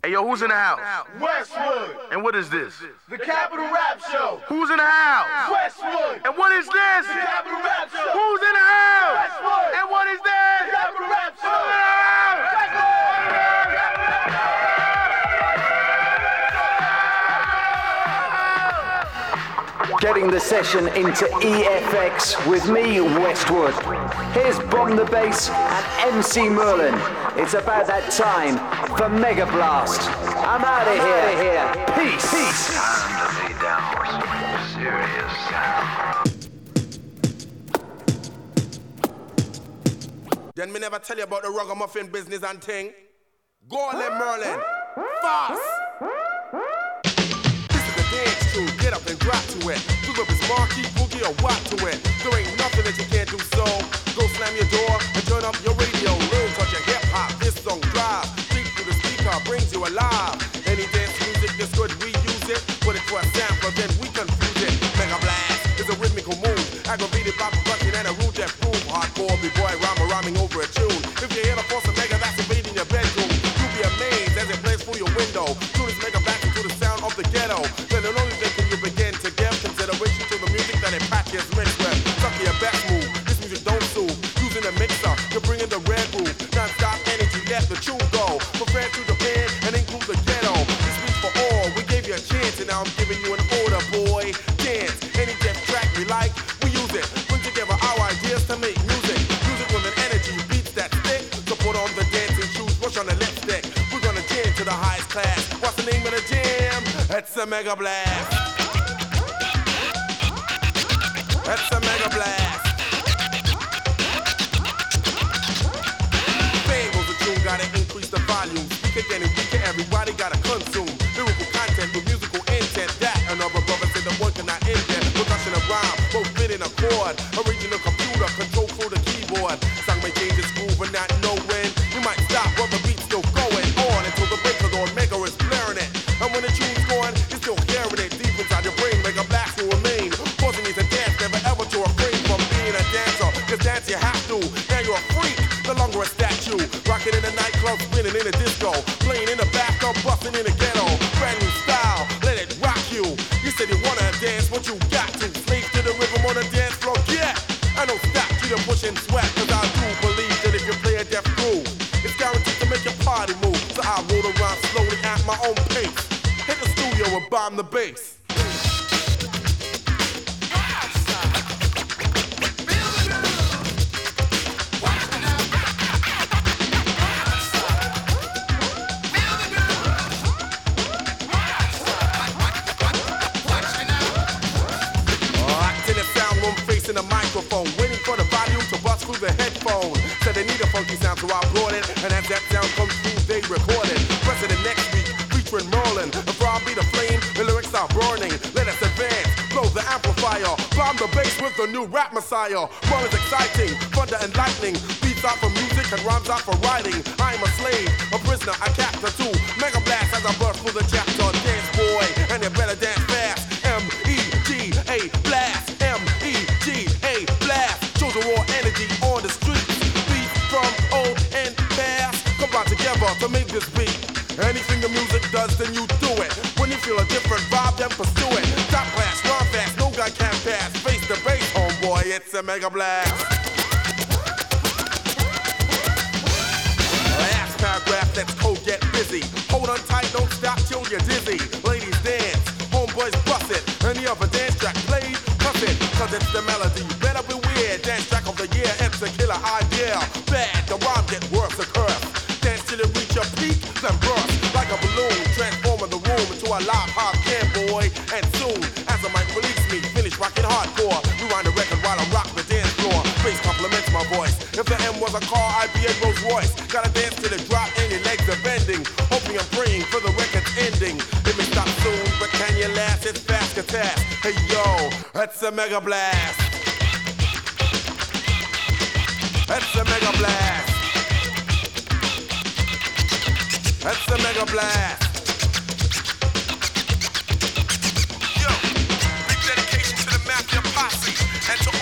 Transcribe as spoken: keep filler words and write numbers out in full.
Hey, yo, who's in the house? Westwood. And what is this? The Capital Rap Show. Who's in the house? Westwood. And what is this? The Capital Rap Show. Who's in the house? Westwood. And what is this? The Capital Rap Show. Who's in the house? Getting the session into E F X with me, Westwood. Here's Bomb the Bass and M C Merlin. It's about that time for Mega Blast. I'm out of here. Peace. Peace. Time to lay down some serious sound. Then me never tell you about the ragamuffin business and thing. Go on then, Merlin. Fast. Dance to, get up and drop to it. Look up his marquee, boogie or what to it. There ain't nothing that you can't do, so go slam your door and turn up your radio. Learn touch your hip hop, this song drive. Speak through the speaker, brings you alive. Any dance music that's good, we use it. Put it to a sample, then we confuse it. Mega Blast is a rhythmical move. Aggravated by percussion and a rude death groove. Hardcore b-boy rhymer rhyming over a tune. If you hear the force of Mega that's invading your bedroom, you'll be amazed as it plays through your window. Tune this Mega Blast into the sound of the ghetto. Then only then can you begin to give consideration to the music that it practice mixed with. Suck your best move, this music don't soothe. Using a mixer, you're bringing the red groove. Non-stop energy, let the tune go. From France to Japan and include the ghetto. This speaks for all, we gave you a chance and now I'm giving you an order, boy. Dance, any death track we like, we use it. Bring together our ideas to make music. Music with an energy, beats that stick. So put on the dancing shoes, brush on the lipstick. We're gonna jam to the highest class. What's the name of the jam? It's a Mega Blast. It's a Mega Blast. Bang goes the tune, gotta increase the volume. Speaker getting weaker, everybody gotta consume. Lyrical content with musical intent. That another brother said the one cannot end that. Production of rhyme, both fit in a chord. Original computer, control through the keyboard. Song may change its groove but not know when. You might stop, but the beat's still going on until the breaker's on. Mega is blaring it. And when the tune's going, you're still hearing it deep inside your brain. Mega Blast will remain. Forcing you to dance, never ever to refrain from being a dancer. Cause dance you have to, now you're a freak. No longer a statue. Rocking in a nightclub, spinning in a disco. Playing in the bathtub, busting in the ghetto. Brand new style, let it rock you. You said you wanna dance, what you got to. Slave to the rhythm on the dance floor, yeah. I don't stop you to push and sweat. Cause I do believe that if you play a deaf groove, it's guaranteed to make your party move. So I roll around slowly at my own pace. Hit the studio and bomb the bass. In a microphone, waiting for the volume to bust through the headphone. Said they need a funky sound, so I brought it, and as that sound comes through, they record it. Rest of the next week, featuring Merlin. Before I be the flame, the lyrics are burning. Let us advance, blow the amplifier, bomb the bass with the new rap messiah. Merlin's exciting, thunder and lightning. Beats out for music and rhymes out for writing. I'm a slave, a prisoner, a captor too. Mega Blast as I burst through the chapter. Dance boy, and you better dance fast. M E G A Blast. M E G A Blast. Shows the raw energy on the streets. Beats from old and fast combine together to make this beat. Anything the music does, then you do it. When you feel a different vibe, then pursue it. Top class, run fast, no guy can pass. Face the bass, homeboy, it's a Mega Blast. Last paragraph, let's go get busy. Hold on tight, don't stop till you're dizzy. Ladies dance, homeboys bust it. Any other dance track played, cuss it. Cause it's the melody, better beware. Dance track of the year, it's a killer idea. Bad, the rhyme get worse, a curse. Dance till it reach your peak, then burst. Like a balloon, transforming the room into a live hop jam, boy. And soon, as the mic release me, finish rocking hardcore. Rewind the record while I rock the dance floor. Bass compliments my voice. If the M was a car, I'd be a Rolls Royce. Gotta dance till it drop and your legs are bending. Hoping and praying for the record's ending. It may stop soon, but can you last? It's fast a task. Hey yo, that's a Mega Blast. That's a Mega Blast. That's a Mega Blast. Yo, big dedication to the Mafia Posse and to